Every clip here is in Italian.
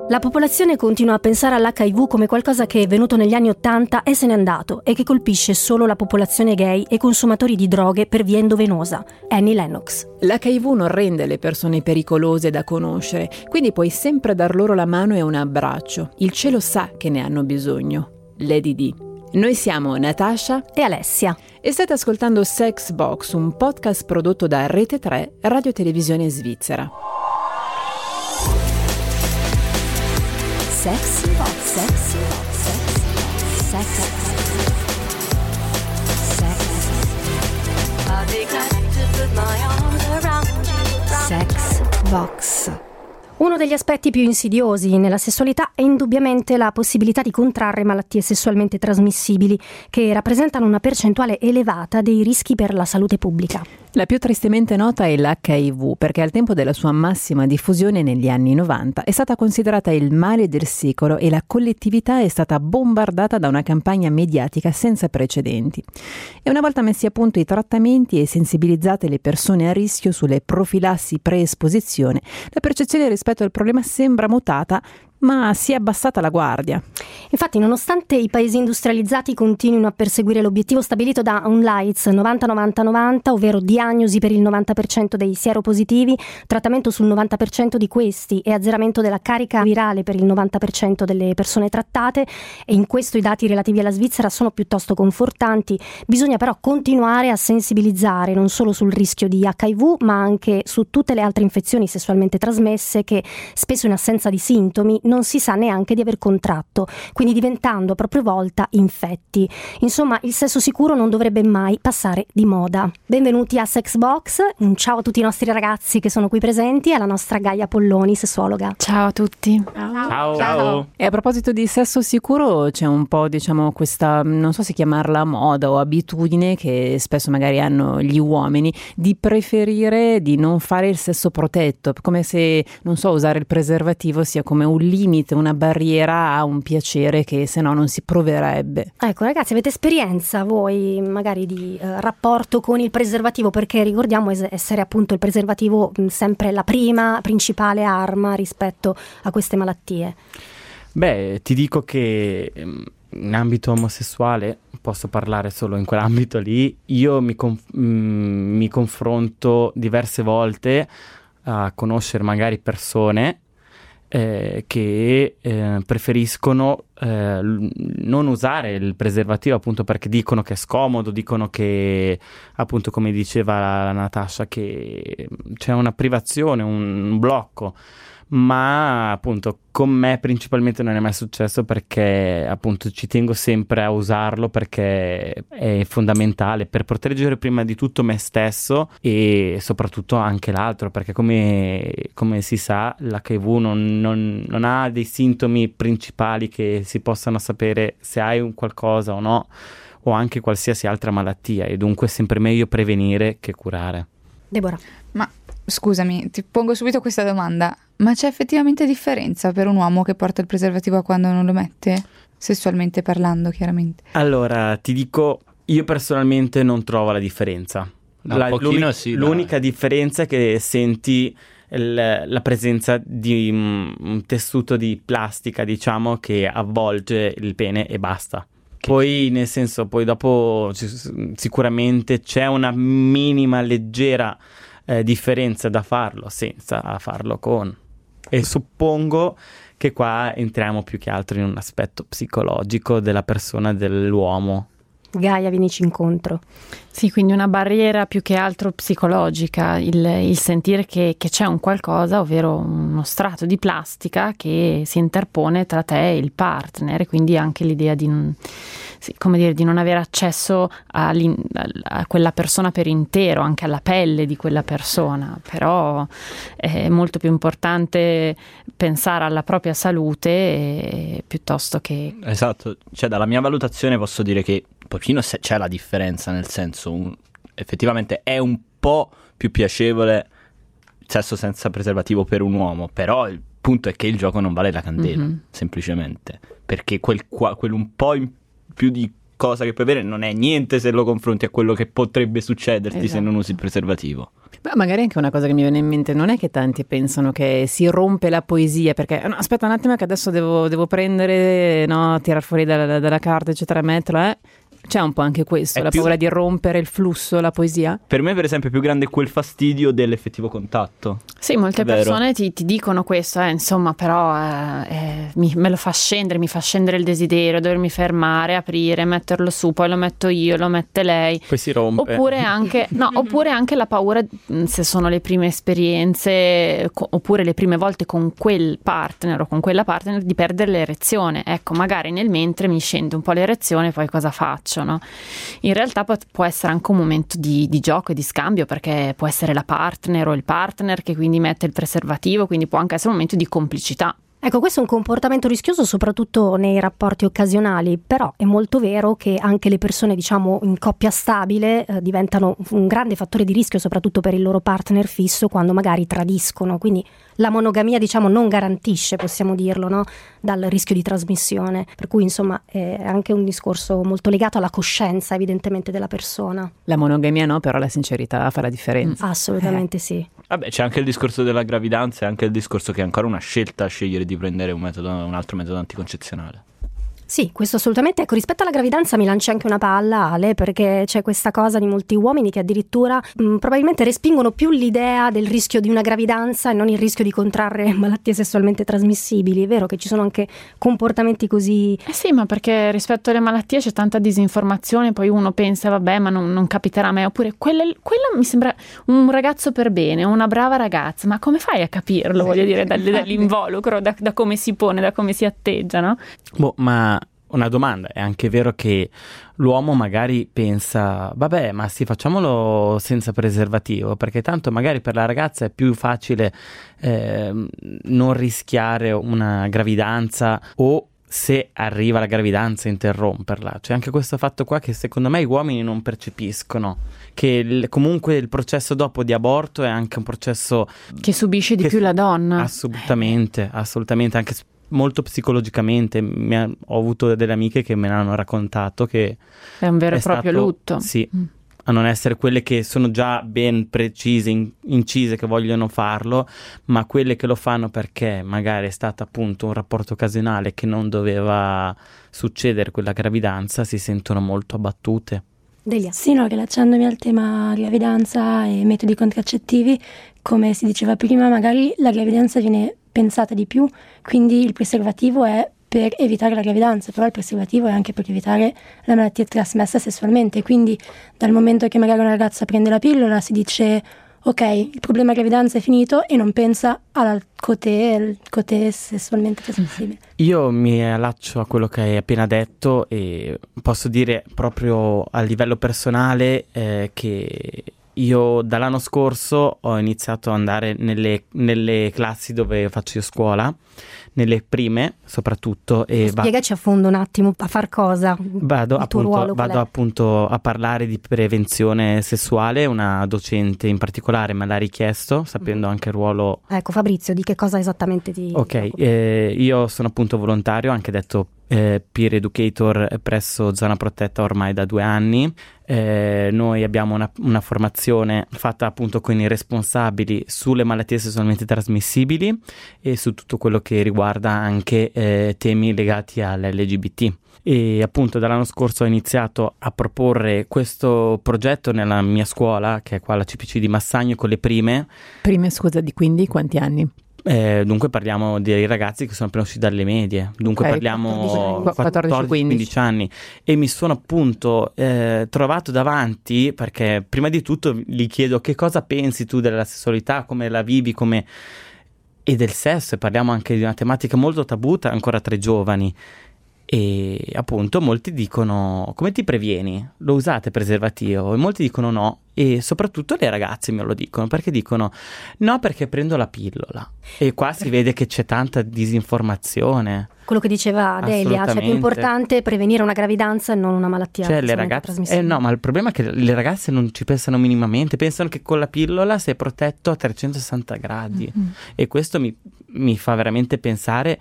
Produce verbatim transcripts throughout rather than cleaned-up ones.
La popolazione continua a pensare all'H I V come qualcosa che è venuto negli anni Ottanta e se n'è andato e che colpisce solo la popolazione gay e consumatori di droghe per via endovenosa. Annie Lennox. L'H I V non rende le persone pericolose da conoscere, quindi puoi sempre dar loro la mano e un abbraccio. Il cielo sa che ne hanno bisogno. Lady D. Noi siamo Natasha e Alessia e state ascoltando Sex Box, un podcast prodotto da Rete tre, Radio Televisione Svizzera. Sex Box, Sex Box, Sex Box, Sex Box. Uno degli aspetti più insidiosi nella sessualità è indubbiamente la possibilità di contrarre malattie sessualmente trasmissibili, che rappresentano una percentuale elevata dei rischi per la salute pubblica. La più tristemente nota è l'H I V, perché al tempo della sua massima diffusione negli anni novanta è stata considerata il male del secolo e la collettività è stata bombardata da una campagna mediatica senza precedenti. E una volta messi a punto i trattamenti e sensibilizzate le persone a rischio sulle profilassi pre-esposizione, la percezione rispetto al problema sembra mutata, ma si è abbassata la guardia. Infatti, nonostante i paesi industrializzati continuino a perseguire l'obiettivo stabilito da UNAIDS novanta novanta novanta, ovvero diagnosi per il novanta per cento dei sieropositivi, trattamento sul novanta per cento di questi e azzeramento della carica virale per il novanta per cento delle persone trattate, e in questo i dati relativi alla Svizzera sono piuttosto confortanti, bisogna però continuare a sensibilizzare non solo sul rischio di H I V, ma anche su tutte le altre infezioni sessualmente trasmesse che spesso in assenza di sintomi non si sa neanche di aver contratto, quindi diventando a propria volta infetti. Insomma, il sesso sicuro non dovrebbe mai passare di moda. Benvenuti a Sex Box, un ciao a tutti i nostri ragazzi che sono qui presenti e alla nostra Gaia Polloni, sessuologa. Ciao a tutti. Ciao. Ciao. Ciao. E a proposito di sesso sicuro c'è un po', diciamo, questa, non so se chiamarla moda o abitudine che spesso magari hanno gli uomini di preferire di non fare il sesso protetto, come se, non so, usare il preservativo sia come un limite, una barriera a un piacere che se no non si proverebbe. Ecco ragazzi, avete esperienza voi magari di eh, rapporto con il preservativo? Perché ricordiamo es- essere appunto il preservativo mh, sempre la prima principale arma rispetto a queste malattie. Beh, ti dico che in ambito omosessuale, posso parlare solo in quell'ambito lì, io mi, conf- mh, mi confronto diverse volte a conoscere magari persone Eh, che eh, preferiscono eh, l- non usare il preservativo, appunto perché dicono che è scomodo, dicono che, appunto come diceva la, la Natasha, che c'è una privazione, un, un blocco, ma appunto con me principalmente non è mai successo, perché appunto ci tengo sempre a usarlo, perché è fondamentale per proteggere prima di tutto me stesso e soprattutto anche l'altro, perché come, come si sa l'H I V non, non, non ha dei sintomi principali che si possano sapere se hai un qualcosa o no, o anche qualsiasi altra malattia, e dunque è sempre meglio prevenire che curare. Deborah. Ma scusami, ti pongo subito questa domanda. Ma c'è effettivamente differenza per un uomo che porta il preservativo a quando non lo mette? Sessualmente parlando, chiaramente. Allora, ti dico, io personalmente non trovo la differenza. No, la, un pochino l'unica, sì, l'unica differenza è che senti il, la presenza di um, un tessuto di plastica, diciamo, che avvolge il pene e basta. Poi, nel senso, poi dopo c- sicuramente c'è una minima, leggera eh, differenza da farlo senza farlo con. E suppongo che qua entriamo più che altro in un aspetto psicologico della persona, dell'uomo. Gaia, vienici incontro. Sì, quindi una barriera più che altro psicologica, il, il sentire che, che c'è un qualcosa, ovvero uno strato di plastica che si interpone tra te e il partner, e quindi anche l'idea di non, sì, come dire, di non avere accesso a, a quella persona per intero, anche alla pelle di quella persona. Però è molto più importante pensare alla propria salute eh, piuttosto che... Esatto, cioè dalla mia valutazione posso dire che un pochino c'è la differenza, nel senso un, effettivamente è un po' più piacevole il sesso senza preservativo per un uomo, però il punto è che il gioco non vale la candela, mm-hmm. semplicemente, perché quel, quel un po' in più di cosa che puoi avere non è niente se lo confronti a quello che potrebbe succederti esatto. se non usi il preservativo. Ma magari anche una cosa che mi viene in mente, non è che tanti pensano che si rompe la poesia, perché no, aspetta un attimo che adesso devo, devo prendere, no, tirar fuori dalla, dalla carta eccetera, metterla, eh. C'è un po' anche questo, è la più... paura di rompere il flusso, la poesia? Per me per esempio è più grande quel fastidio dell'effettivo contatto. Sì, molte Vero. persone ti, ti dicono questo, eh, insomma, però eh, eh, mi, me lo fa scendere, mi fa scendere il desiderio, dovermi fermare, aprire, metterlo su, poi lo metto io, lo mette lei. Poi si rompe. Oppure anche, no, oppure anche la paura, se sono le prime esperienze, co- oppure le prime volte con quel partner o con quella partner, di perdere l'erezione. Ecco, magari nel mentre mi scende un po' l'erezione, poi cosa faccio? No? In realtà può essere anche un momento di, di gioco e di scambio, perché può essere la partner o il partner che quindi mette il preservativo, quindi può anche essere un momento di complicità. Ecco, questo è un comportamento rischioso soprattutto nei rapporti occasionali, però è molto vero che anche le persone, diciamo, in coppia stabile eh, diventano un grande fattore di rischio soprattutto per il loro partner fisso quando magari tradiscono, quindi la monogamia, diciamo, non garantisce, possiamo dirlo, no? Dal rischio di trasmissione, per cui insomma è anche un discorso molto legato alla coscienza evidentemente della persona. La monogamia no, però la sincerità fa la differenza. Mm, assolutamente eh. sì. Vabbè, c'è anche il discorso della gravidanza e anche il discorso che è ancora una scelta scegliere di prendere un metodo, un altro metodo anticoncezionale. Sì, questo assolutamente. Ecco, rispetto alla gravidanza mi lanci anche una palla, Ale, perché c'è questa cosa di molti uomini che addirittura mh, probabilmente respingono più l'idea del rischio di una gravidanza e non il rischio di contrarre malattie sessualmente trasmissibili. È vero che ci sono anche comportamenti così... Eh sì, ma perché rispetto alle malattie c'è tanta disinformazione, poi uno pensa vabbè ma non, non capiterà a me, oppure quella, quella mi sembra un ragazzo per bene, una brava ragazza, ma come fai a capirlo, voglio dire, dall'involucro, da, da come si pone, da come si atteggia, no? Boh, ma una domanda, è anche vero che l'uomo magari pensa vabbè ma sì, facciamolo senza preservativo, perché tanto magari per la ragazza è più facile eh, non rischiare una gravidanza, o se arriva la gravidanza interromperla. C'è anche questo fatto qua che secondo me gli uomini non percepiscono, che il, comunque il processo dopo di aborto è anche un processo che subisce di che, più la donna. Assolutamente, assolutamente, anche molto psicologicamente. Mi ha, ho avuto delle amiche che me l'hanno raccontato che è un vero e è proprio stato, lutto. Sì, mm. a non essere quelle che sono già ben precise, in, incise, che vogliono farlo, ma quelle che lo fanno perché magari è stato appunto un rapporto occasionale che non doveva succedere quella gravidanza, si sentono molto abbattute. Delia. Sì, no, rilacciandomi al tema gravidanza e metodi contraccettivi, come si diceva prima, magari la gravidanza viene pensata di più, quindi il preservativo è per evitare la gravidanza, però il preservativo è anche per evitare la malattia trasmessa sessualmente, quindi dal momento che magari una ragazza prende la pillola si dice ok, il problema gravidanza è finito, e non pensa al cotè, al cotè sessualmente trasmissibile. Io mi allaccio a quello che hai appena detto e posso dire proprio a livello personale eh, che io dall'anno scorso ho iniziato ad andare nelle, nelle classi dove faccio io scuola, nelle prime soprattutto. E spiegaci va, a fondo un attimo, a far cosa? Vado, appunto, vado appunto a parlare di prevenzione sessuale. Una docente in particolare me l'ha richiesto, sapendo mm. anche il ruolo... Ecco Fabrizio, di che cosa esattamente ti... Ok, eh, io sono appunto volontario, anche detto eh, peer educator presso Zona Protetta ormai da due anni. Eh, noi abbiamo una, una formazione fatta appunto con i responsabili sulle malattie sessualmente trasmissibili e su tutto quello che riguarda anche eh, temi legati all'L G B T. E appunto dall'anno scorso ho iniziato a proporre questo progetto nella mia scuola, che è qua la C P C di Massagno, con le prime. Prime, scusa, di quindi quanti anni? Eh, dunque parliamo dei ragazzi che sono appena usciti dalle medie, dunque okay, parliamo quattordici quindici anni, e mi sono appunto eh, trovato davanti, perché prima di tutto gli chiedo che cosa pensi tu della sessualità, come la vivi, come... e del sesso, e parliamo anche di una tematica molto tabù ancora tra i giovani. E appunto molti dicono come ti previeni? Lo usate preservativo? E molti dicono no, e soprattutto le ragazze me lo dicono, perché dicono no perché prendo la pillola, e qua si vede che c'è tanta disinformazione. Quello che diceva Delia, cioè è più importante prevenire una gravidanza e non una malattia. Cioè le ragazze, eh no, ma il problema è che le ragazze non ci pensano minimamente, pensano che con la pillola sei protetto a trecentosessanta gradi, mm-hmm. e questo mi, mi fa veramente pensare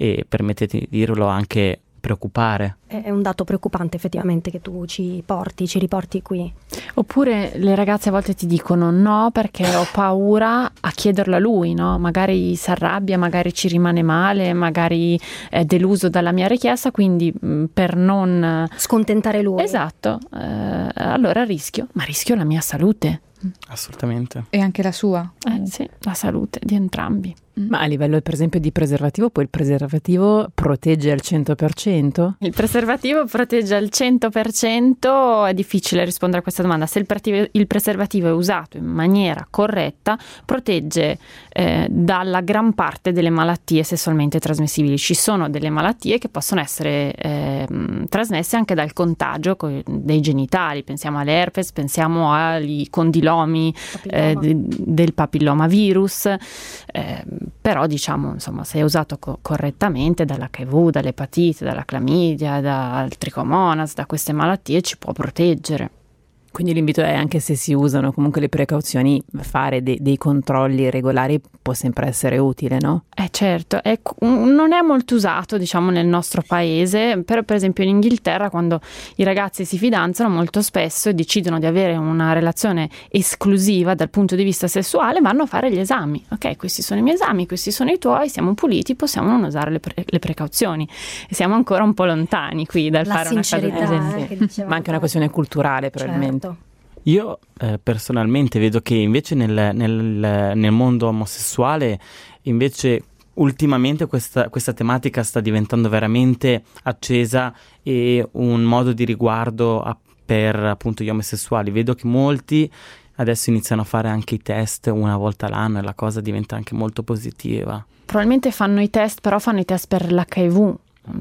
e, permettetemi di dirlo, anche preoccupare. È un dato preoccupante effettivamente che tu ci porti, ci riporti qui. Oppure le ragazze a volte ti dicono no perché ho paura a chiederlo a lui, no? Magari si arrabbia, magari ci rimane male, magari è deluso dalla mia richiesta, quindi mh, per non scontentare lui. Esatto, eh, allora rischio, ma rischio la mia salute. Assolutamente. E anche la sua. Eh, sì, la salute di entrambi. Ma a livello per esempio di preservativo, poi il preservativo protegge al cento per cento? Il preservativo protegge al cento per cento? È difficile rispondere a questa domanda. Se il, pre- il preservativo è usato in maniera corretta, protegge eh, dalla gran parte delle malattie sessualmente trasmissibili. Ci sono delle malattie che possono essere eh, trasmesse anche dal contagio co- dei genitali. Pensiamo all'herpes, pensiamo ai condilomi eh, de- del papillomavirus. Eh, però diciamo, insomma, se è usato co- correttamente dall'H I V, dall'epatite, dalla clamidia, dal tricomonas, da queste malattie ci può proteggere. Quindi l'invito è, anche se si usano comunque le precauzioni, fare de- dei controlli regolari può sempre essere utile, no? Eh certo, è, non è molto usato diciamo nel nostro paese, però per esempio in Inghilterra quando i ragazzi si fidanzano molto spesso e decidono di avere una relazione esclusiva dal punto di vista sessuale, vanno a fare gli esami. Ok, questi sono i miei esami, questi sono i tuoi, siamo puliti, possiamo non usare le, pre- le precauzioni. E siamo ancora un po' lontani qui dal La fare una cosa del genere. eh, che Ma anche una questione culturale probabilmente. Certo. Io eh, personalmente vedo che invece nel, nel, nel mondo omosessuale invece ultimamente questa, questa tematica sta diventando veramente accesa e un modo di riguardo a, per appunto gli omosessuali. Vedo che molti adesso iniziano a fare anche i test una volta l'anno e la cosa diventa anche molto positiva. Probabilmente fanno i test, però fanno i test per l'H I V.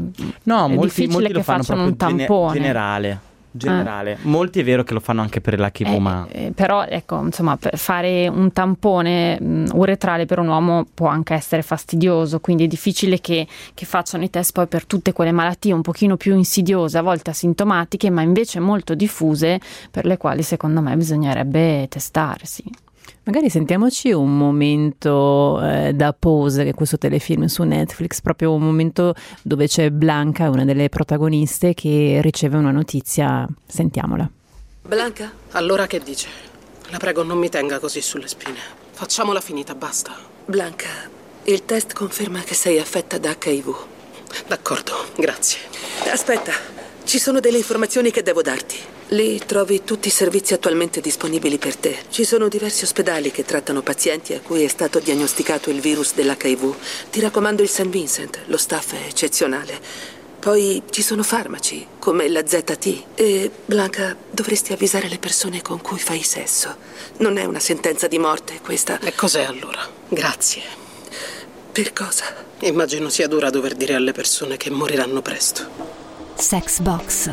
No, è molti, molti che lo fanno facciano proprio un gene- tampone. generale. generale. Eh. Molti è vero che lo fanno anche per l'H I V, eh, ma eh, però ecco, insomma, per fare un tampone mh, uretrale per un uomo può anche essere fastidioso, quindi è difficile che, che facciano i test poi per tutte quelle malattie un pochino più insidiose, a volte asintomatiche, ma invece molto diffuse, per le quali secondo me bisognerebbe testarsi. Magari sentiamoci un momento eh, da Pose, che è questo telefilm su Netflix, proprio un momento dove c'è Blanca, una delle protagoniste, che riceve una notizia. Sentiamola. Blanca? Allora che dice? La prego, non mi tenga così sulle spine. Facciamola finita, basta. Blanca, il test conferma che sei affetta da H I V. D'accordo, grazie. Aspetta, ci sono delle informazioni che devo darti. Lì trovi tutti i servizi attualmente disponibili per te. Ci sono diversi ospedali che trattano pazienti a cui è stato diagnosticato il virus dell'H I V. Ti raccomando il Saint Vincent, lo staff è eccezionale. Poi ci sono farmaci, come la Z T. E, Blanca, dovresti avvisare le persone con cui fai sesso. Non è una sentenza di morte, questa. E cos'è allora? Grazie. Per cosa? Immagino sia dura dover dire alle persone che moriranno presto. Sex Box.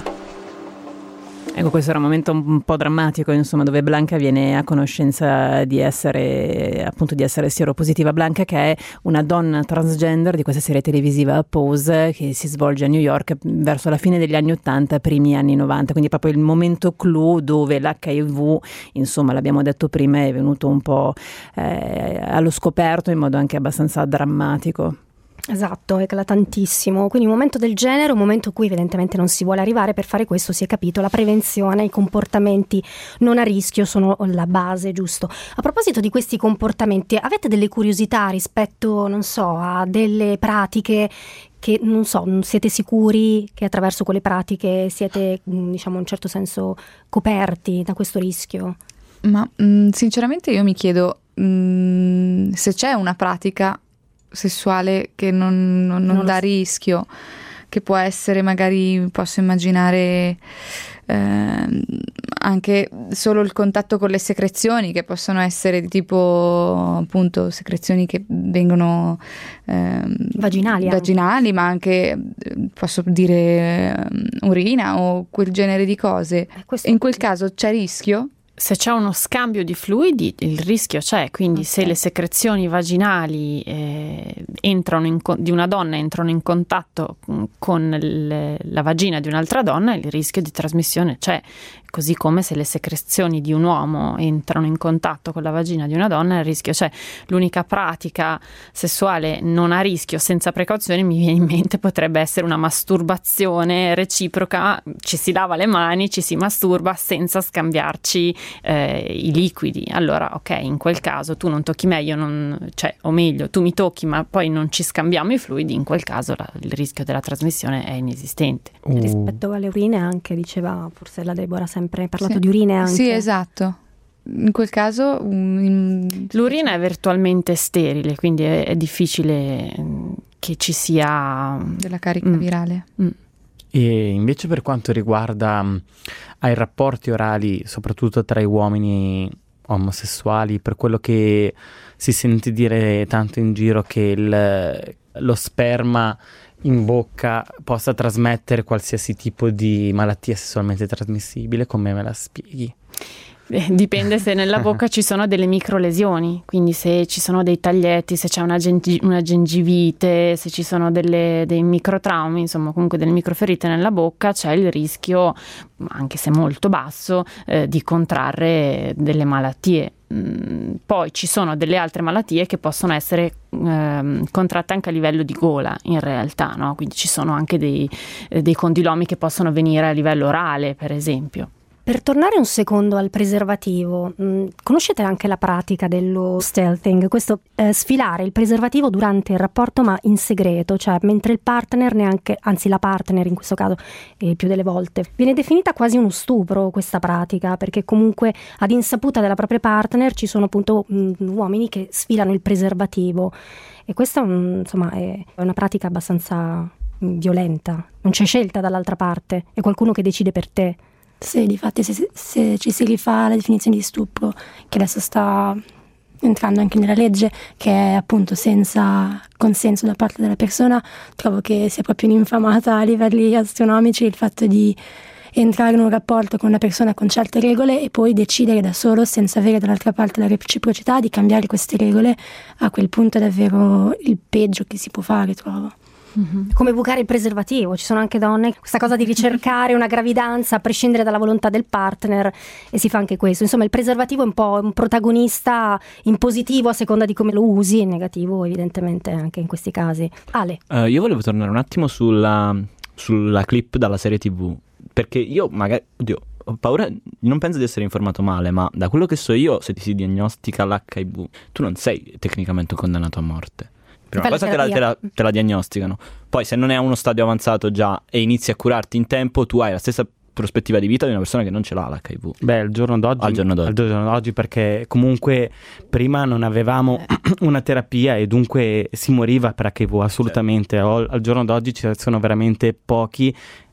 Ecco, questo era un momento un po' drammatico, insomma, dove Blanca viene a conoscenza di essere, appunto, di essere sieropositiva. Blanca, che è una donna transgender di questa serie televisiva Pose, che si svolge a New York verso la fine degli anni ottanta, primi anni novanta, quindi proprio il momento clou dove l'H I V, insomma, l'abbiamo detto prima, è venuto un po' eh, allo scoperto in modo anche abbastanza drammatico. Esatto, eclatantissimo. Quindi un momento del genere, un momento a cui evidentemente non si vuole arrivare. Per fare questo si è capito, la prevenzione, i comportamenti non a rischio sono la base, giusto? A proposito di questi comportamenti, avete delle curiosità rispetto, non so, a delle pratiche che, non so, siete sicuri che attraverso quelle pratiche siete, diciamo, in un certo senso coperti da questo rischio? Ma mh, sinceramente io mi chiedo mh, se c'è una pratica sessuale che non, non, non, non dà so. rischio, che può essere, magari posso immaginare eh, anche solo il contatto con le secrezioni, che possono essere di tipo, appunto, secrezioni che vengono eh, vaginali, vaginali ma anche, posso dire, urina o quel genere di cose. Eh, in quel caso c'è rischio? Se c'è uno scambio di fluidi, il rischio c'è, quindi okay. Se le secrezioni vaginali eh, entrano in, di una donna entrano in contatto con le, la vagina di un'altra donna, il rischio di trasmissione c'è. così come se le secrezioni di un uomo entrano in contatto con la vagina di una donna, il rischio c'è. L'unica pratica sessuale non a rischio, senza precauzioni, mi viene in mente, potrebbe essere una masturbazione reciproca, ci si lava le mani, ci si masturba senza scambiarci eh, i liquidi. Allora ok, in quel caso tu non tocchi me, io non, cioè, o meglio tu mi tocchi ma poi non ci scambiamo i fluidi, in quel caso la, il rischio della trasmissione è inesistente. Uh. Rispetto alle urine anche, diceva forse la Deborah, sempre parlato sì. di urine anche. Sì, esatto. In quel caso um, l'urina è virtualmente sterile, quindi è, è difficile che ci sia della carica mm. virale. Mm. E invece per quanto riguarda um, ai rapporti orali, soprattutto tra i uomini omosessuali, per quello che si sente dire tanto in giro che il, lo sperma in bocca possa trasmettere qualsiasi tipo di malattia sessualmente trasmissibile, come me la spieghi? Eh, dipende se nella bocca ci sono delle microlesioni, quindi se ci sono dei taglietti, se c'è una, gengi- una gengivite, se ci sono delle, dei microtraumi, insomma comunque delle microferite nella bocca, c'è il rischio, anche se molto basso, eh, di contrarre delle malattie. Mm, poi ci sono delle altre malattie che possono essere eh, contratte anche a livello di gola in realtà, no? Quindi ci sono anche dei, eh, dei condilomi che possono venire a livello orale, per esempio. Per tornare un secondo al preservativo, mh, conoscete anche la pratica dello stealthing, questo eh, sfilare il preservativo durante il rapporto ma in segreto, cioè mentre il partner neanche, anzi la partner in questo caso eh, più delle volte, viene definita quasi uno stupro questa pratica, perché comunque ad insaputa della propria partner ci sono appunto mh, uomini che sfilano il preservativo e questa mh, insomma è una pratica abbastanza mh, violenta, non c'è scelta dall'altra parte, è qualcuno che decide per te. Sì, difatti se, se ci si rifà alla definizione di stupro, che adesso sta entrando anche nella legge, che è appunto senza consenso da parte della persona, trovo che sia proprio un'infamata a livelli astronomici il fatto di entrare in un rapporto con una persona con certe regole e poi decidere da solo, senza avere dall'altra parte la reciprocità, di cambiare queste regole. A quel punto è davvero il peggio che si può fare, trovo. Mm-hmm. Come bucare il preservativo, ci sono anche donne, questa cosa di ricercare una gravidanza a prescindere dalla volontà del partner, e si fa anche questo. Insomma, il preservativo è un po' un protagonista in positivo a seconda di come lo usi, e in negativo evidentemente anche in questi casi. Ale? Uh, io volevo tornare un attimo sulla, sulla clip dalla serie tivù, perché io magari, oddio, ho paura, non penso di essere informato male, ma da quello che so io, se ti si diagnostica l'H I V, tu non sei tecnicamente condannato a morte. Prima cosa te la, te, la, te la diagnosticano, poi se non è a uno stadio avanzato già e inizi a curarti in tempo, tu hai la stessa prospettiva di vita di una persona che non ce l'ha l'H I V. Beh, al giorno d'oggi, al giorno d'oggi. Al giorno d'oggi, perché comunque prima non avevamo una terapia e dunque si moriva per H I V, assolutamente. Certo. Al giorno d'oggi ci sono veramente pochi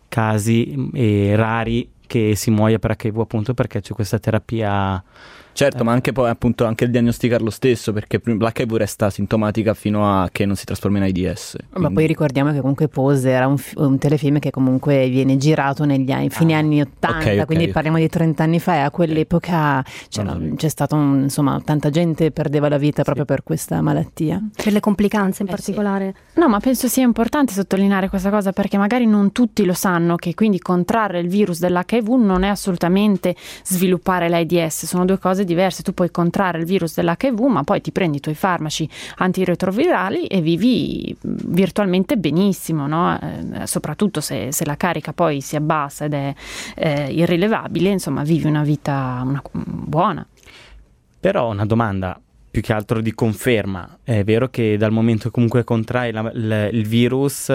casi e rari che si muoia per H I V, appunto perché c'è questa terapia. Certo, eh. ma anche poi appunto anche il diagnosticarlo stesso, perché l'H I V resta sintomatica fino a che non si trasforma in AIDS. Ma quindi... poi ricordiamo che comunque Pose era un, f- un telefilm che comunque viene girato negli anni, fini ah. anni ottanta, okay, okay, quindi okay. parliamo di trenta anni fa, e a quell'epoca c'è, no, no. c'è stato un, insomma, tanta gente perdeva la vita sì. proprio per questa malattia. Per le complicanze in eh, particolare. Sì. No, ma penso sia importante sottolineare questa cosa, perché magari non tutti lo sanno, che quindi contrarre il virus dell'H I V non è assolutamente sviluppare l'AIDS, sono due cose diverse. Tu puoi contrarre il virus dell'H I V, ma poi ti prendi i tuoi farmaci antiretrovirali e vivi virtualmente benissimo, no? Eh, soprattutto se, se la carica poi si abbassa ed è eh, irrilevabile, insomma vivi una vita una, buona. Però una domanda più che altro di conferma: è vero che dal momento che comunque contrai la, il, il virus,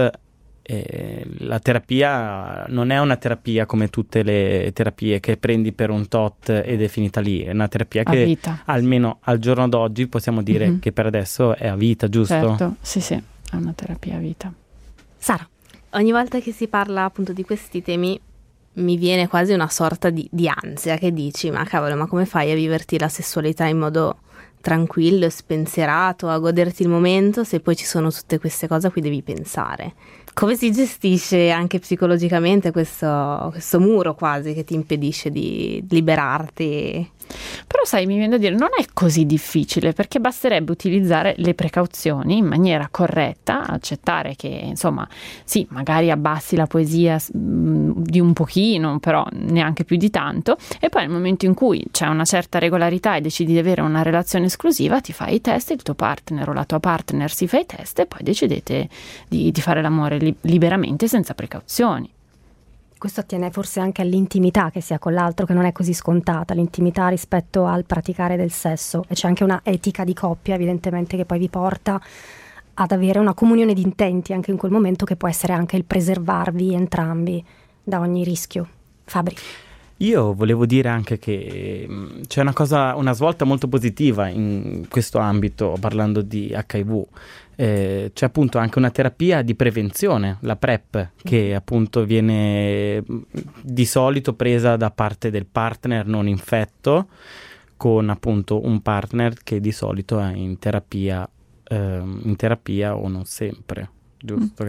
Eh, la terapia non è una terapia come tutte le terapie che prendi per un tot ed è finita lì, è una terapia a che vita. Almeno al giorno d'oggi possiamo dire mm-hmm. che per adesso è a vita, giusto? Certo, sì sì, è una terapia a vita. Sara? Ogni volta che si parla appunto di questi temi mi viene quasi una sorta di, di ansia, che dici ma cavolo, ma come fai a viverti la sessualità in modo tranquillo e spensierato a goderti il momento se poi ci sono tutte queste cose a cui devi pensare? Come si gestisce anche psicologicamente questo, questo muro quasi che ti impedisce di liberarti? Però sai, mi viene da dire, non è così difficile, perché basterebbe utilizzare le precauzioni in maniera corretta, accettare che insomma sì, magari abbassi la poesia mh, di un pochino, però neanche più di tanto, e poi nel momento in cui c'è una certa regolarità e decidi di avere una relazione esclusiva, ti fai i test, il tuo partner o la tua partner si fa i test e poi decidete di, di fare l'amore li- liberamente senza precauzioni. Questo attiene forse anche all'intimità che si ha con l'altro, che non è così scontata, l'intimità rispetto al praticare del sesso, e c'è anche una etica di coppia evidentemente che poi vi porta ad avere una comunione di intenti anche in quel momento, che può essere anche il preservarvi entrambi da ogni rischio. Fabri. Io volevo dire anche che c'è una cosa, una svolta molto positiva in questo ambito, parlando di acca i vu. Eh, c'è appunto anche una terapia di prevenzione, la PrEP, che appunto viene di solito presa da parte del partner non infetto, con appunto un partner che di solito è in terapia, eh, in terapia o non sempre. Giusto,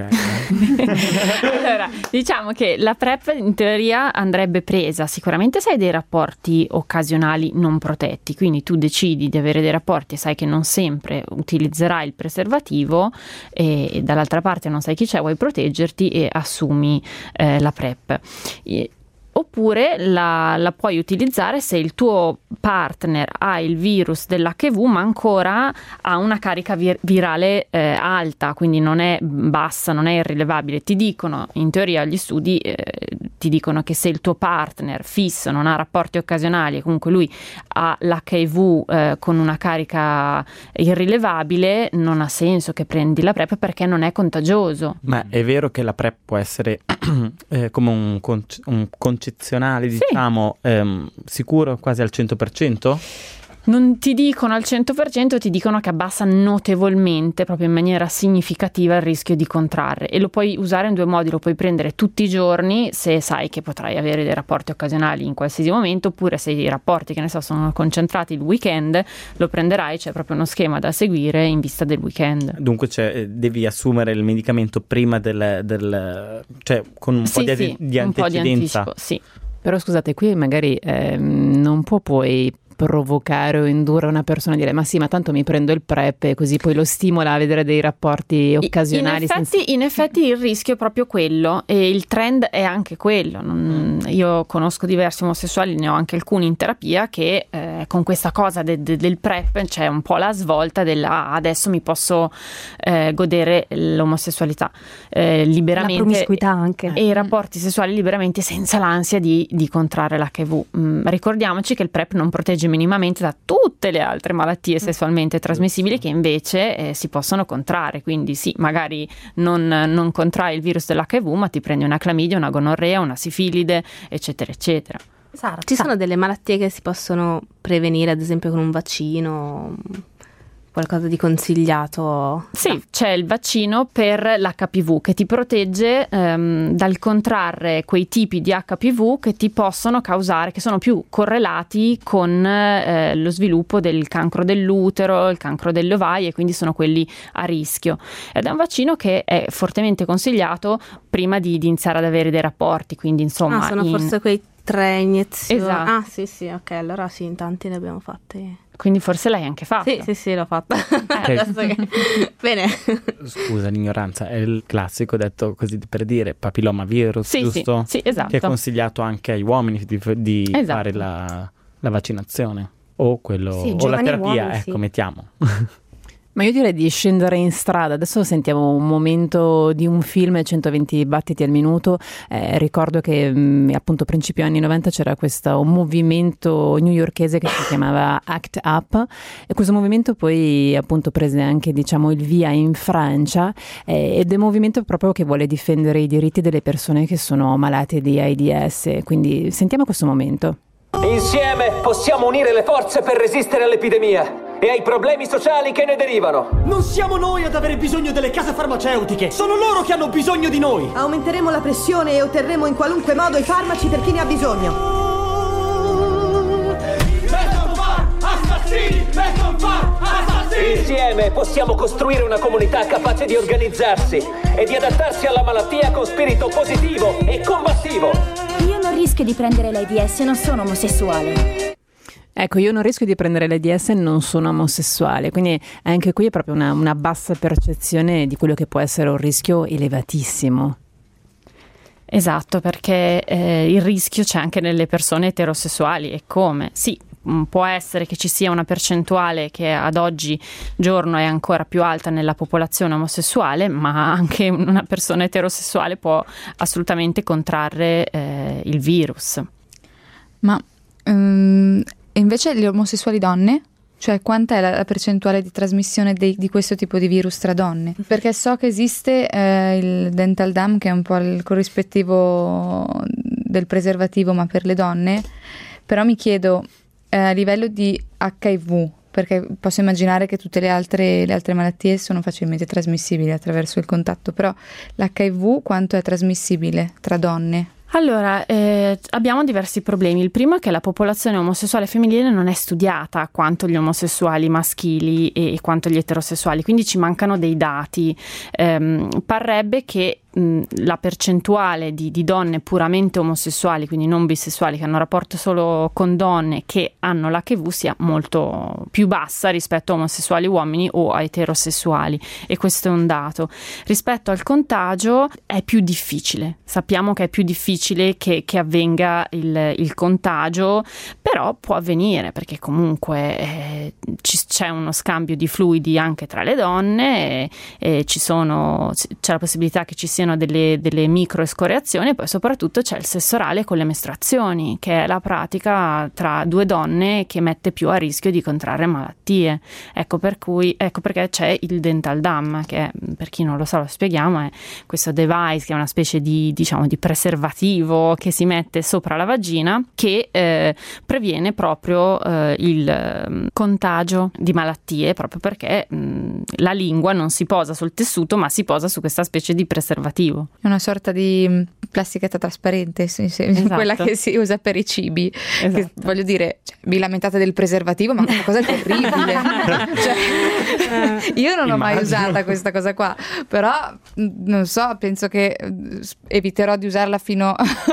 allora, diciamo che la PrEP in teoria andrebbe presa sicuramente se hai dei rapporti occasionali non protetti, quindi tu decidi di avere dei rapporti e sai che non sempre utilizzerai il preservativo e, e dall'altra parte non sai chi c'è, vuoi proteggerti e assumi eh, la PrEP. E, oppure la, la puoi utilizzare se il tuo partner ha il virus dell'acca i vu ma ancora ha una carica vir- virale eh, alta, quindi non è bassa, non è irrilevabile. Ti dicono, in teoria gli studi eh, ti dicono che se il tuo partner fisso non ha rapporti occasionali e comunque lui ha l'acca i vu eh, con una carica irrilevabile, non ha senso che prendi la PrEP perché non è contagioso. Ma è vero che la PrEP può essere eh, come un, con- un concezionale, diciamo, sì. ehm, sicuro quasi al cento per cento? Non ti dicono al cento per cento, ti dicono che abbassa notevolmente, proprio in maniera significativa, il rischio di contrarre, e lo puoi usare in due modi: lo puoi prendere tutti i giorni se sai che potrai avere dei rapporti occasionali in qualsiasi momento, oppure se i rapporti, che ne so, sono concentrati il weekend, lo prenderai, c'è proprio uno schema da seguire in vista del weekend. Dunque c'è, devi assumere il medicamento prima del, del cioè con un sì, po' di, sì, di un po' di antecedenza. anticipo, sì. Però scusate, qui magari eh, non può poi provocare o indurre una persona a dire ma sì, ma tanto mi prendo il PrEP e così poi lo stimola a vedere dei rapporti occasionali. In effetti, senza... in effetti il rischio è proprio quello, e il trend è anche quello. Non, io conosco diversi omosessuali, ne ho anche alcuni in terapia, che eh, con questa cosa de, de, del PrEP c'è un po' la svolta della ah, adesso mi posso eh, godere l'omosessualità eh, liberamente, la promiscuità anche, e i rapporti sessuali liberamente senza l'ansia di, di contrarre l'acca i vu. Mm, ricordiamoci che il PrEP non protegge minimamente da tutte le altre malattie sessualmente trasmissibili che invece eh, si possono contrarre, quindi sì, magari non, non contrai il virus dell'acca i vu ma ti prendi una clamidia, una gonorrea, una sifilide, eccetera eccetera. Sara, ci sono delle malattie che si possono prevenire, ad esempio con un vaccino? Qualcosa di consigliato? Sì, no. C'è il vaccino per l'acca pi vu che ti protegge ehm, dal contrarre quei tipi di acca pi vu che ti possono causare, che sono più correlati con eh, lo sviluppo del cancro dell'utero, il cancro delle ovaie, e quindi sono quelli a rischio. Ed è un vaccino che è fortemente consigliato prima di, di iniziare ad avere dei rapporti, quindi insomma... Ah, sono in... forse quei tre iniezioni. Esatto. Ah, sì, sì, ok, allora sì, in tanti ne abbiamo fatti. Quindi forse l'hai anche fatta. Sì, sì, sì, l'ho fatta. Eh. Adesso che... Bene. Scusa l'ignoranza, è il classico detto così per dire papilloma virus, sì, giusto? Sì, sì, esatto. Che è consigliato anche ai uomini di, di esatto. fare la, la vaccinazione o quello sì, o la terapia, uomini, ecco, sì. mettiamo. Ma io direi di scendere in strada. Adesso sentiamo un momento di un film, centoventi battiti al minuto. Eh, ricordo che mh, appunto a principio anni novanta c'era questo un movimento newyorkese che si chiamava Act Up, e questo movimento poi appunto prese anche, diciamo, il via in Francia, eh, ed è un movimento proprio che vuole difendere i diritti delle persone che sono malate di AIDS. Quindi sentiamo questo momento. Insieme possiamo unire le forze per resistere all'epidemia e ai problemi sociali che ne derivano. Non siamo noi ad avere bisogno delle case farmaceutiche, sono loro che hanno bisogno di noi. Aumenteremo la pressione e otterremo in qualunque modo i farmaci per chi ne ha bisogno. Assassini! Insieme possiamo costruire una comunità capace di organizzarsi e di adattarsi alla malattia con spirito positivo e combattivo. Io non rischio di prendere l'AIDS, non sono omosessuale. Ecco, io non rischio di prendere l'AIDS e non sono omosessuale, quindi anche qui è proprio una, una bassa percezione di quello che può essere un rischio elevatissimo. Esatto, perché eh, il rischio c'è anche nelle persone eterosessuali. E come? Sì, può essere che ci sia una percentuale che ad oggi giorno è ancora più alta nella popolazione omosessuale, ma anche una persona eterosessuale può assolutamente contrarre eh, il virus. Ma um, invece gli omosessuali donne? Cioè, quanta è la, la percentuale di trasmissione dei, di questo tipo di virus tra donne? Perché so che esiste eh, il Dental Dam, che è un po' il corrispettivo del preservativo, ma per le donne. Però mi chiedo, eh, a livello di acca i vu, perché posso immaginare che tutte le altre, le altre malattie sono facilmente trasmissibili attraverso il contatto, però l'acca i vu quanto è trasmissibile tra donne? Allora, eh, abbiamo diversi problemi. Il primo è che la popolazione omosessuale femminile non è studiata quanto gli omosessuali maschili e quanto gli eterosessuali, quindi ci mancano dei dati. Eh, parrebbe che mh, la percentuale di, di donne puramente omosessuali, quindi non bisessuali, che hanno rapporto solo con donne che hanno l'acca i vu sia molto più bassa rispetto a omosessuali uomini o a eterosessuali, e questo è un dato. Rispetto al contagio è più difficile, sappiamo che è più difficile Che, che avvenga il, il contagio, però può avvenire perché comunque eh, ci, c'è uno scambio di fluidi anche tra le donne e, e ci sono, c'è la possibilità che ci siano delle, delle microescoriazioni, e poi soprattutto c'è il sesso orale con le mestruazioni, che è la pratica tra due donne che mette più a rischio di contrarre malattie. Ecco, per cui, ecco perché c'è il Dental Dam, che è, per chi non lo sa lo spieghiamo, è questo device che è una specie di, diciamo, di preservativo che si mette sopra la vagina, che eh, previene proprio eh, il eh, contagio di malattie, proprio perché mh, la lingua non si posa sul tessuto ma si posa su questa specie di preservativo. È una sorta di plastichetta trasparente, sì, sì, esatto. Quella che si usa per i cibi. Esatto. Che, voglio dire, cioè, vi lamentate del preservativo, ma è una cosa terribile. Cioè, io non l'ho mai usata questa cosa qua, però non so, penso che eviterò di usarla fino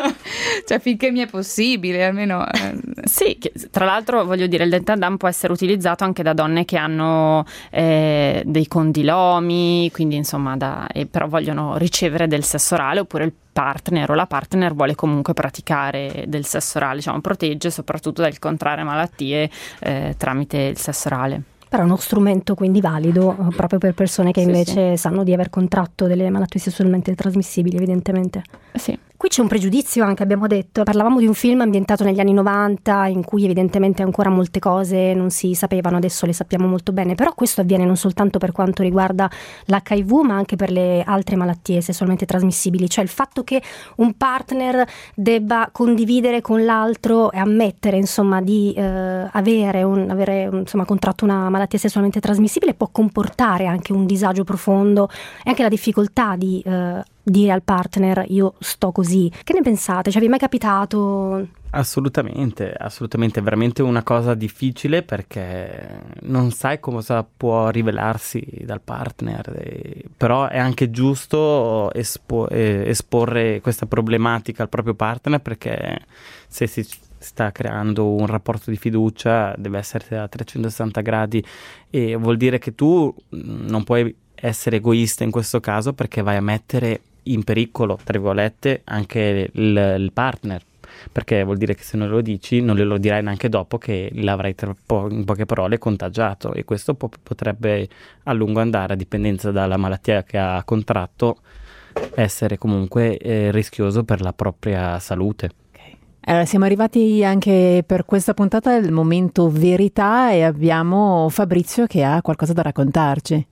cioè finché mi è possibile, almeno. Sì, che, tra l'altro voglio dire, il Dental Dam può essere utilizzato anche da donne che hanno eh, dei condilomi, quindi insomma da, eh, però vogliono ricevere del sesso orale, oppure il partner o la partner vuole comunque praticare del sesso orale, diciamo, protegge soprattutto dal contrarre malattie eh, tramite il sesso orale. Però è uno strumento quindi valido uh, proprio per persone che sì, invece sì. sanno di aver contratto delle malattie sessualmente trasmissibili, evidentemente. Sì. Qui c'è un pregiudizio anche, abbiamo detto, parlavamo di un film ambientato negli anni novanta in cui evidentemente ancora molte cose non si sapevano, adesso le sappiamo molto bene, però questo avviene non soltanto per quanto riguarda l'acca i vu ma anche per le altre malattie sessualmente trasmissibili, cioè il fatto che un partner debba condividere con l'altro e ammettere insomma di eh, avere, un, avere insomma, contratto una malattia sessualmente trasmissibile può comportare anche un disagio profondo e anche la difficoltà di eh, dire al partner io sto così. Che ne pensate? Cioè, vi è mai capitato? Assolutamente, assolutamente, è veramente una cosa difficile perché non sai cosa può rivelarsi dal partner, e, però è anche giusto espo, eh, esporre questa problematica al proprio partner, perché se si sta creando un rapporto di fiducia deve essere a trecentosessanta gradi, e vuol dire che tu non puoi essere egoista in questo caso, perché vai a mettere in pericolo, tra virgolette, anche il, il partner, perché vuol dire che se non lo dici non glielo dirai neanche dopo che l'avrai tra po- in poche parole contagiato, e questo po- potrebbe a lungo andare, a dipendenza dalla malattia che ha contratto, essere comunque eh, rischioso per la propria salute. Allora, siamo arrivati anche per questa puntata al momento verità e abbiamo Fabrizio che ha qualcosa da raccontarci.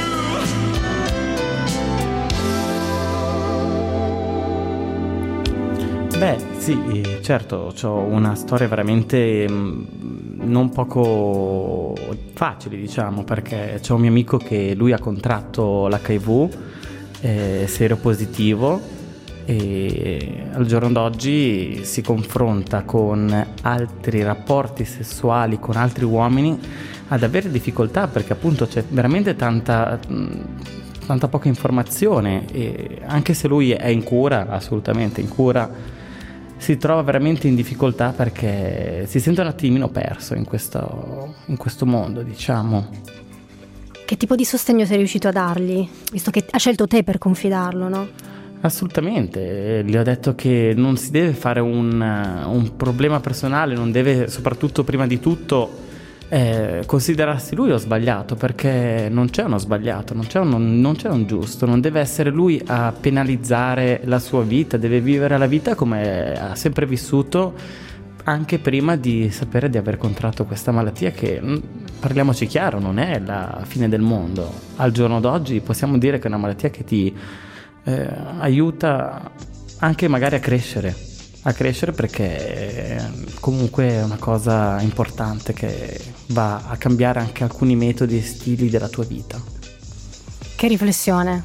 Beh, sì, certo, ho una storia veramente mh, non poco facile, diciamo, perché c'è un mio amico che lui ha contratto l'acca i vu, eh, seropositivo, e al giorno d'oggi si confronta con altri rapporti sessuali con altri uomini ad avere difficoltà, perché appunto c'è veramente tanta tanta poca informazione, e anche se lui è in cura, assolutamente in cura, si trova veramente in difficoltà perché si sente un attimino perso in questo, in questo mondo, diciamo. Che tipo di sostegno sei riuscito a dargli, visto che ha scelto te per confidarlo, no? Assolutamente, gli ho detto che non si deve fare un, un problema personale, non deve soprattutto prima di tutto eh, considerarsi lui lo sbagliato, perché non c'è uno sbagliato, non c'è, un, non c'è un giusto, non deve essere lui a penalizzare la sua vita, deve vivere la vita come ha sempre vissuto anche prima di sapere di aver contratto questa malattia che, parliamoci chiaro, non è la fine del mondo. Al giorno d'oggi possiamo dire che è una malattia che ti eh, aiuta anche magari a crescere a crescere perché comunque è una cosa importante che va a cambiare anche alcuni metodi e stili della tua vita. Che riflessione,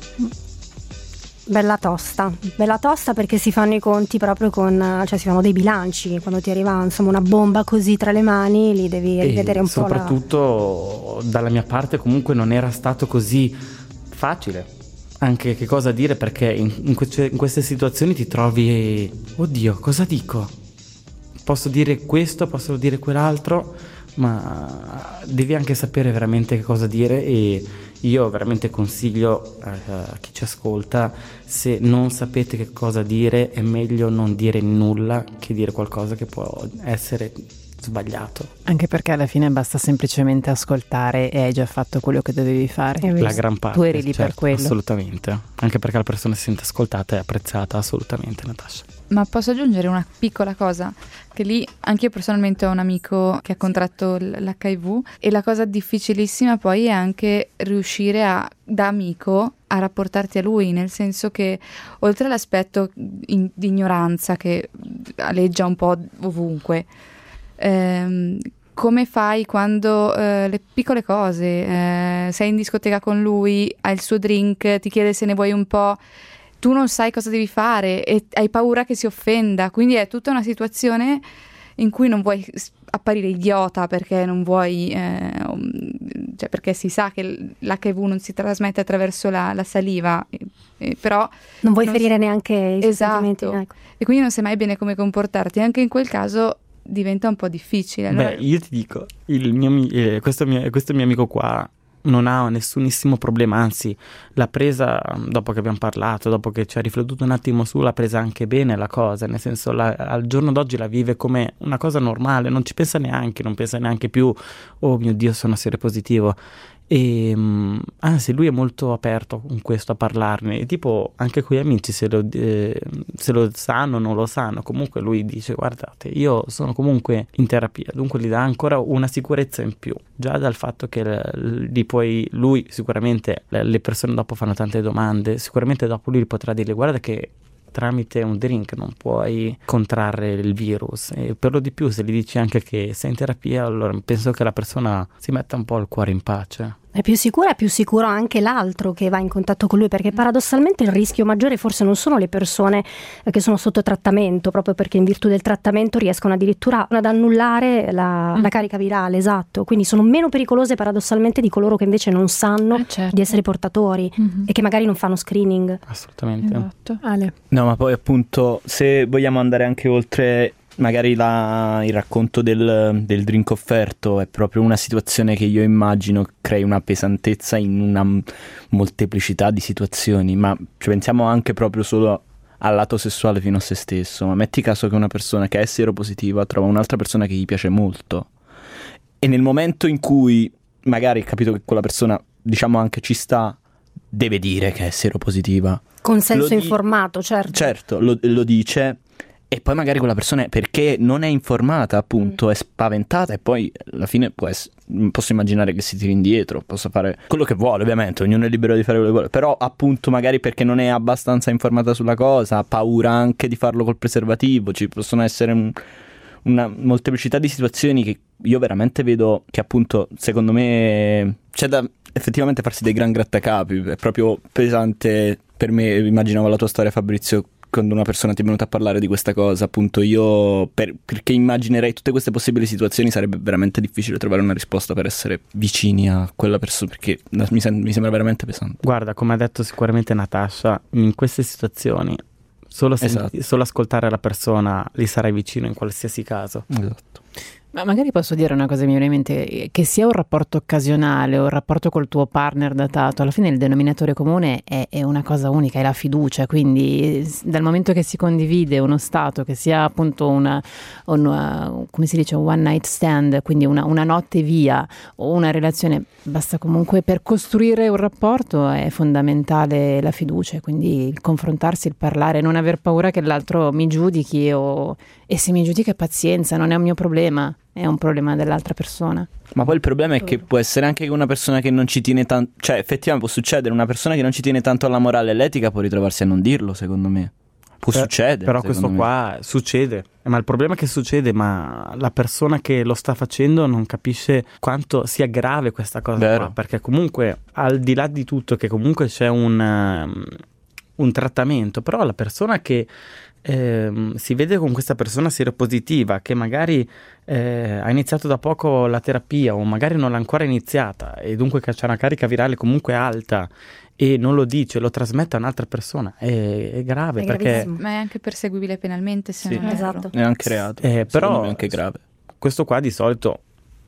bella tosta, bella tosta, perché si fanno i conti proprio con, cioè si fanno dei bilanci, quando ti arriva insomma una bomba così tra le mani, li devi rivedere un po'. Soprattutto la... dalla mia parte comunque non era stato così facile anche che cosa dire, perché in, in, queste, in queste situazioni ti trovi, oddio, cosa dico? Posso dire questo, posso dire quell'altro, ma devi anche sapere veramente che cosa dire, e io veramente consiglio a, a chi ci ascolta, se non sapete che cosa dire è meglio non dire nulla che dire qualcosa che può essere sbagliato. Anche perché alla fine basta semplicemente ascoltare e hai già fatto quello che dovevi fare. La gran parte. Tu eri lì certo, per quello. Assolutamente. Anche perché la persona si sente ascoltata e apprezzata, assolutamente, Natascia. Ma posso aggiungere una piccola cosa? Che lì anche io personalmente ho un amico che ha contratto l'H I V, e la cosa difficilissima poi è anche riuscire a, da amico, a rapportarti a lui, nel senso che oltre all'aspetto in, di ignoranza che aleggia un po' ovunque, ehm, come fai quando eh, le piccole cose, eh, sei in discoteca con lui, hai il suo drink, ti chiede se ne vuoi un po', tu non sai cosa devi fare e hai paura che si offenda, quindi è tutta una situazione in cui non vuoi apparire idiota perché non vuoi, eh, cioè perché si sa che l'H I V non si trasmette attraverso la, la saliva, eh, però non vuoi non ferire si... neanche i esatto. sentimenti, ecco. E quindi non sai mai bene come comportarti, anche in quel caso diventa un po' difficile. Allora... Beh, io ti dico, il mio, eh, questo, mio, questo mio amico qua non ha nessunissimo problema, anzi l'ha presa, dopo che abbiamo parlato, dopo che ci ha riflettuto un attimo su, l'ha presa anche bene la cosa, nel senso la, al giorno d'oggi la vive come una cosa normale, non ci pensa neanche, non pensa neanche più oh mio Dio sono seropositivo, e anzi lui è molto aperto con questo a parlarne, e tipo anche con gli amici se lo, eh, se lo sanno non lo sanno, comunque lui dice guardate io sono comunque in terapia, dunque gli dà ancora una sicurezza in più, già dal fatto che lì poi lui sicuramente, le persone dopo fanno tante domande, sicuramente dopo lui potrà dirle guarda che tramite un drink non puoi contrarre il virus, e per lo di più se gli dici anche che sei in terapia, allora penso che la persona si metta un po' il cuore in pace. È più sicura, è più sicuro anche l'altro che va in contatto con lui, perché paradossalmente il rischio maggiore forse non sono le persone che sono sotto trattamento, proprio perché in virtù del trattamento riescono addirittura ad annullare la, mm. la carica virale, esatto, quindi sono meno pericolose paradossalmente di coloro che invece non sanno eh certo. di essere portatori mm-hmm. e che magari non fanno screening. Assolutamente. Esatto. Ale. No, ma poi appunto se vogliamo andare anche oltre magari la, il racconto del, del drink offerto, è proprio una situazione che io immagino crei una pesantezza in una molteplicità di situazioni, ma ci pensiamo anche proprio solo al lato sessuale fino a se stesso, ma metti caso che una persona che è seropositiva trova un'altra persona che gli piace molto, e nel momento in cui magari capito che quella persona diciamo anche ci sta, deve dire che è seropositiva, consenso di- informato, certo certo lo, lo dice. E poi magari quella persona, perché non è informata appunto, mm. è spaventata, e poi alla fine può essere, posso immaginare che si tiri indietro, possa fare quello che vuole ovviamente, ognuno è libero di fare quello che vuole, però appunto magari perché non è abbastanza informata sulla cosa, ha paura anche di farlo col preservativo, ci possono essere un, una molteplicità di situazioni che io veramente vedo che appunto secondo me c'è da effettivamente farsi dei gran grattacapi, è proprio pesante per me, immaginavo la tua storia, Fabrizio, quando una persona ti è venuta a parlare di questa cosa, appunto io, per, perché immaginerei tutte queste possibili situazioni, sarebbe veramente difficile trovare una risposta per essere vicini a quella persona, perché mi, sem- mi sembra veramente pesante. Guarda, come ha detto sicuramente Natasha, in queste situazioni solo, senti- esatto. solo ascoltare la persona li sarai vicino in qualsiasi caso. Esatto. Ma magari posso dire una cosa che mi viene in mente, che sia un rapporto occasionale o un rapporto col tuo partner datato, alla fine il denominatore comune è, è una cosa unica, è la fiducia, quindi dal momento che si condivide uno stato, che sia appunto una, una come si dice, un one night stand, quindi una, una notte via o una relazione, basta comunque, per costruire un rapporto è fondamentale la fiducia, quindi il confrontarsi, il parlare, non aver paura che l'altro mi giudichi o, e se mi giudica pazienza, non è un mio problema. È un problema dell'altra persona. Ma poi il problema è che può essere anche una persona che non ci tiene tanto, cioè effettivamente può succedere, una persona che non ci tiene tanto alla morale e all'etica può ritrovarsi a non dirlo, secondo me. Può per, succedere. Però questo me. qua succede, ma il problema è che succede, ma la persona che lo sta facendo non capisce quanto sia grave questa cosa Vero. qua, perché comunque al di là di tutto che comunque c'è un, um, un trattamento, però la persona che Eh, si vede con questa persona seropositiva che magari eh, ha iniziato da poco la terapia o magari non l'ha ancora iniziata e dunque c'è una carica virale comunque alta e non lo dice, lo trasmette a un'altra persona, è, è grave, è perché ma è anche perseguibile penalmente se sì. non è esatto. È anche reato, eh, però è anche grave. Questo qua di solito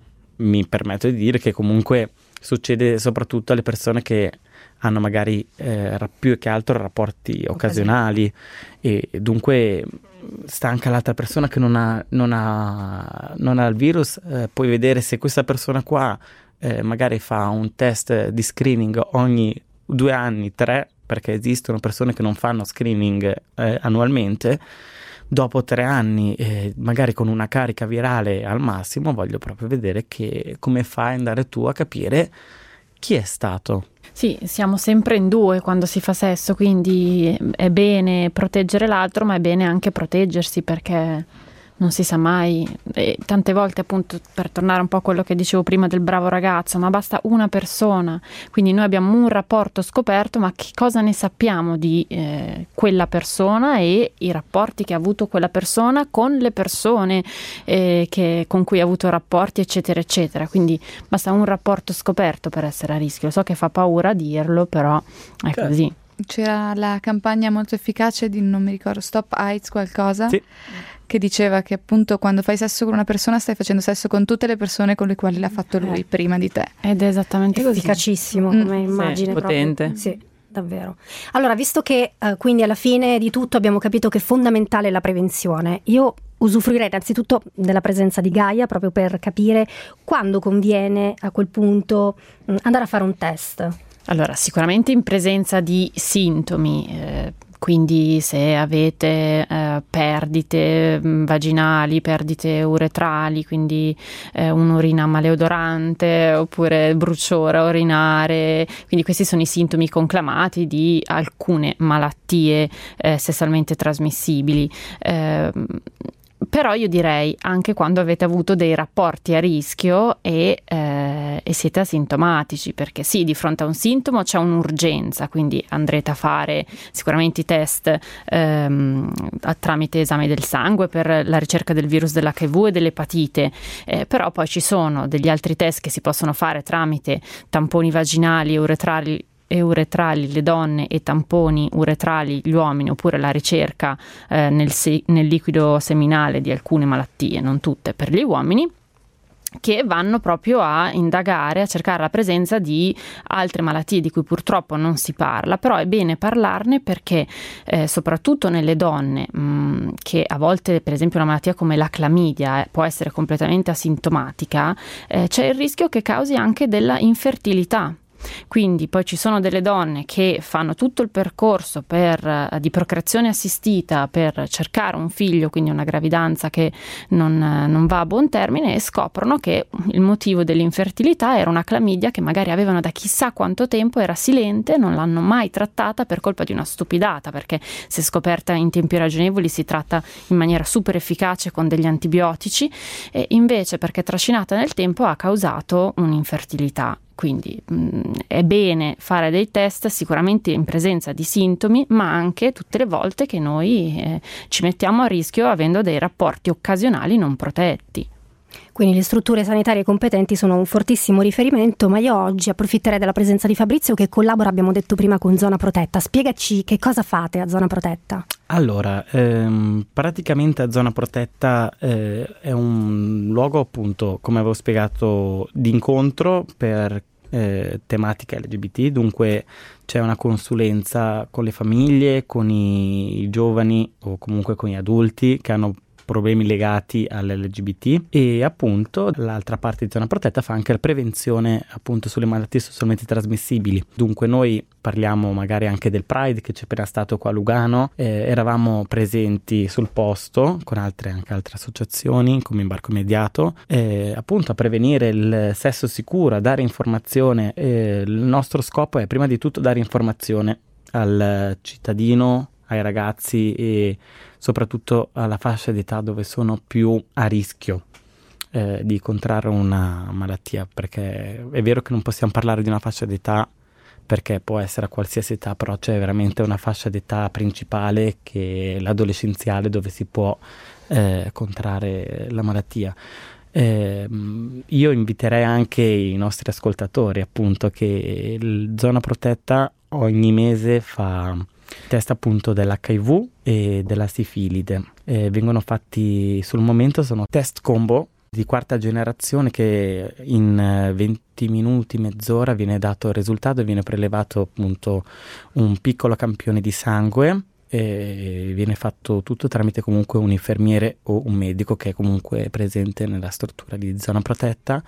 mi permetto di dire che comunque succede soprattutto alle persone che hanno magari eh, più che altro rapporti occasionali e dunque sta anche all'altra persona che non ha, non ha, non ha il virus, eh, puoi vedere se questa persona qua eh, magari fa un test di screening ogni due anni, tre, perché esistono persone che non fanno screening eh, annualmente. Dopo tre anni, eh, magari con una carica virale al massimo, voglio proprio vedere che come fai ad andare tu a capire chi è stato. Sì, siamo sempre in due quando si fa sesso, quindi è bene proteggere l'altro, ma è bene anche proteggersi perché non si sa mai. E tante volte, appunto, per tornare un po' a quello che dicevo prima del bravo ragazzo, ma basta una persona, quindi noi abbiamo un rapporto scoperto, ma che cosa ne sappiamo di eh, quella persona e i rapporti che ha avuto quella persona con le persone eh, che, con cui ha avuto rapporti, eccetera eccetera, quindi basta un rapporto scoperto per essere a rischio. So che fa paura dirlo, però è certo. così. C'era la campagna molto efficace di, non mi ricordo, Stop AIDS qualcosa, sì. che diceva che appunto quando fai sesso con una persona stai facendo sesso con tutte le persone con le quali l'ha fatto lui eh. prima di te. Ed è esattamente così. Efficacissimo come mm. immagine. Sì, potente. Proprio. Sì. Davvero. Allora, visto che uh, quindi alla fine di tutto abbiamo capito che è fondamentale la prevenzione, io usufruirei innanzitutto della presenza di Gaia proprio per capire quando conviene a quel punto mh, andare a fare un test. Allora, sicuramente in presenza di sintomi, eh, quindi se avete eh, perdite vaginali, perdite uretrali, quindi eh, un'urina maleodorante oppure bruciore a urinare, quindi questi sono i sintomi conclamati di alcune malattie eh, sessualmente trasmissibili. Eh, Però io direi anche quando avete avuto dei rapporti a rischio e, eh, e siete asintomatici, perché sì, di fronte a un sintomo c'è un'urgenza, quindi andrete a fare sicuramente i test ehm, tramite esami del sangue per la ricerca del virus dell'H I V e dell'epatite, eh, però poi ci sono degli altri test che si possono fare tramite tamponi vaginali e uretrali e uretrali le donne e tamponi uretrali gli uomini, oppure la ricerca eh, nel, se- nel liquido seminale di alcune malattie, non tutte, per gli uomini, che vanno proprio a indagare, a cercare la presenza di altre malattie di cui purtroppo non si parla, però è bene parlarne perché eh, soprattutto nelle donne mh, che a volte, per esempio, una malattia come la clamidia eh, può essere completamente asintomatica, eh, c'è il rischio che causi anche della infertilità. Quindi poi ci sono delle donne che fanno tutto il percorso per, di procreazione assistita per cercare un figlio, quindi una gravidanza che non, non va a buon termine, e scoprono che il motivo dell'infertilità era una clamidia che magari avevano da chissà quanto tempo, era silente, non l'hanno mai trattata per colpa di una stupidata, perché se scoperta in tempi ragionevoli si tratta in maniera super efficace con degli antibiotici, e invece perché trascinata nel tempo ha causato un'infertilità. quindi mh, è bene fare dei test sicuramente in presenza di sintomi, ma anche tutte le volte che noi eh, ci mettiamo a rischio avendo dei rapporti occasionali non protetti. Quindi le strutture sanitarie competenti sono un fortissimo riferimento, ma io oggi approfitterei della presenza di Fabrizio che collabora, abbiamo detto prima, con Zona Protetta. Spiegaci che cosa fate a Zona Protetta. Allora, ehm, praticamente a Zona Protetta eh, è un luogo, appunto, come avevo spiegato, di incontro per eh, tematiche L G B T, dunque c'è una consulenza con le famiglie, con i, i giovani o comunque con gli adulti che hanno problemi legati all'L G B T, e appunto l'altra parte di Zona Protetta fa anche la prevenzione appunto sulle malattie sessualmente trasmissibili. Dunque noi parliamo magari anche del Pride che c'è appena stato qua a Lugano, eh, eravamo presenti sul posto con altre, anche altre associazioni come Imbarco Immediato, eh, appunto a prevenire il sesso sicuro, a dare informazione. Eh, il nostro scopo è prima di tutto dare informazione al cittadino, ai ragazzi e soprattutto alla fascia d'età dove sono più a rischio eh, di contrarre una malattia, perché è vero che non possiamo parlare di una fascia d'età perché può essere a qualsiasi età, però c'è veramente una fascia d'età principale che è l'adolescenziale, dove si può eh, contrarre la malattia. Eh, io inviterei anche i nostri ascoltatori, appunto, che il Zona Protetta ogni mese fa test appunto dell'H I V e della sifilide. Eh, vengono fatti, sul momento sono test combo di quarta generazione che in venti minuti, mezz'ora viene dato il risultato e viene prelevato appunto un piccolo campione di sangue e viene fatto tutto tramite comunque un infermiere o un medico che è comunque presente nella struttura di Zona Protetta.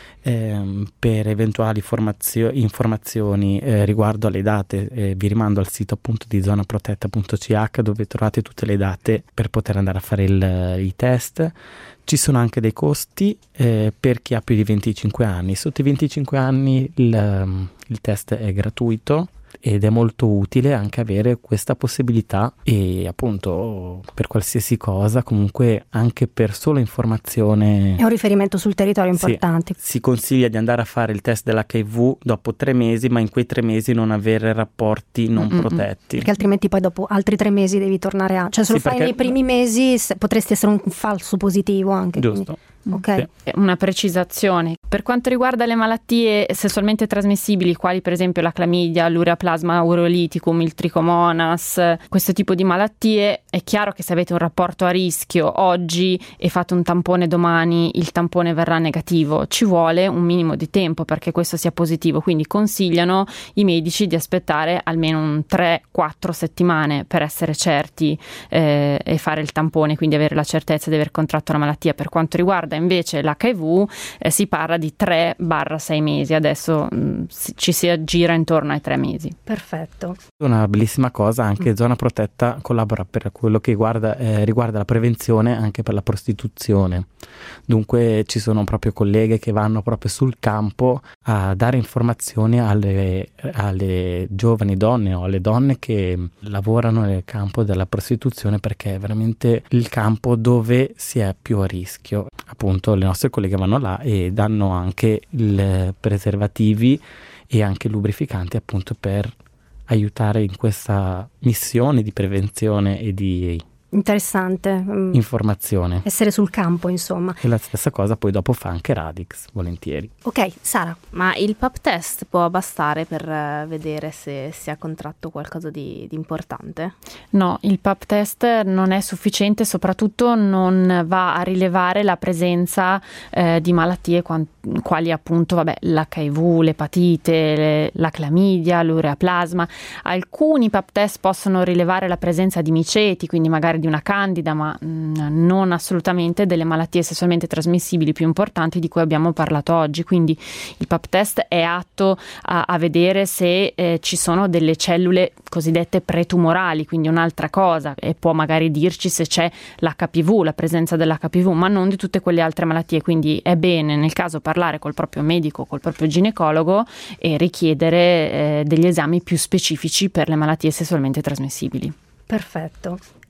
Eh, per eventuali formazio- informazioni eh, riguardo alle date eh, vi rimando al sito appunto di zonaprotetta punto c h dove trovate tutte le date per poter andare a fare il, i test. Ci sono anche dei costi eh, per chi ha più di venticinque anni. Sotto i venticinque anni il, il test è gratuito ed è molto utile anche avere questa possibilità, e appunto per qualsiasi cosa, comunque anche per solo informazione. È un riferimento sul territorio importante. Sì, si consiglia di andare a fare il test dell'H I V dopo tre mesi, ma in quei tre mesi non avere rapporti non Mm-mm. protetti. Perché altrimenti poi dopo altri tre mesi devi tornare a... Cioè se lo sì, fai perché... nei primi mesi potresti essere un falso positivo anche. Giusto. Quindi. Okay. Sì. Una precisazione per quanto riguarda le malattie sessualmente trasmissibili, quali per esempio la clamidia, l'ureaplasma aureoliticum, il trichomonas, questo tipo di malattie, è chiaro che se avete un rapporto a rischio oggi e fate un tampone domani, il tampone verrà negativo, ci vuole un minimo di tempo perché questo sia positivo, quindi consigliano i medici di aspettare almeno un tre quattro settimane per essere certi eh, e fare il tampone, quindi avere la certezza di aver contratto la malattia. Per quanto riguarda invece l'H I V eh, si parla di tre sei mesi, adesso mh, ci si aggira intorno ai tre mesi. Perfetto. Una bellissima cosa, anche Zona Protetta collabora per quello che riguarda, eh, riguarda la prevenzione anche per la prostituzione, dunque ci sono proprio colleghe che vanno proprio sul campo a dare informazioni alle, alle giovani donne o alle donne che lavorano nel campo della prostituzione, perché è veramente il campo dove si è più a rischio. Appunto le nostre colleghe vanno là e danno anche i preservativi e anche lubrificanti appunto per aiutare in questa missione di prevenzione e di interessante informazione, essere sul campo, insomma. E la stessa cosa poi dopo fa anche Radix, volentieri. Ok, Sara, ma il pap test può bastare per uh, vedere se si ha contratto qualcosa di, di importante? No, il pap test non è sufficiente, soprattutto non va a rilevare la presenza eh, di malattie quant- quali appunto vabbè, l'H I V, l'epatite, le, la clamidia, l'ureaplasma. Alcuni pap test possono rilevare la presenza di miceti, quindi magari di una candida, ma mh, non assolutamente delle malattie sessualmente trasmissibili più importanti di cui abbiamo parlato oggi. Quindi il pap test è atto a, a vedere se eh, ci sono delle cellule cosiddette pretumorali, quindi un'altra cosa, e può magari dirci se c'è l'H P V, la presenza dell'H P V, ma non di tutte quelle altre malattie. Quindi è bene nel caso parlare col proprio medico, col proprio ginecologo e richiedere eh, degli esami più specifici per le malattie sessualmente trasmissibili. Perfetto.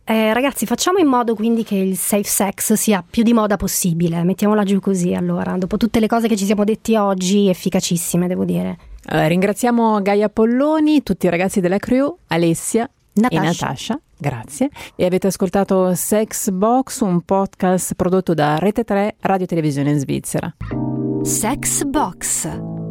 Eh, ragazzi, facciamo in modo quindi che il safe sex sia più di moda possibile, mettiamola giù così. Allora, dopo tutte le cose che ci siamo detti oggi, efficacissime devo dire. Allora, ringraziamo Gaia Polloni, tutti i ragazzi della crew, Alessia Natasha. e Natasha, grazie. E avete ascoltato Sex Box, un podcast prodotto da Rete tre Radio Televisione Svizzera. Sex Box.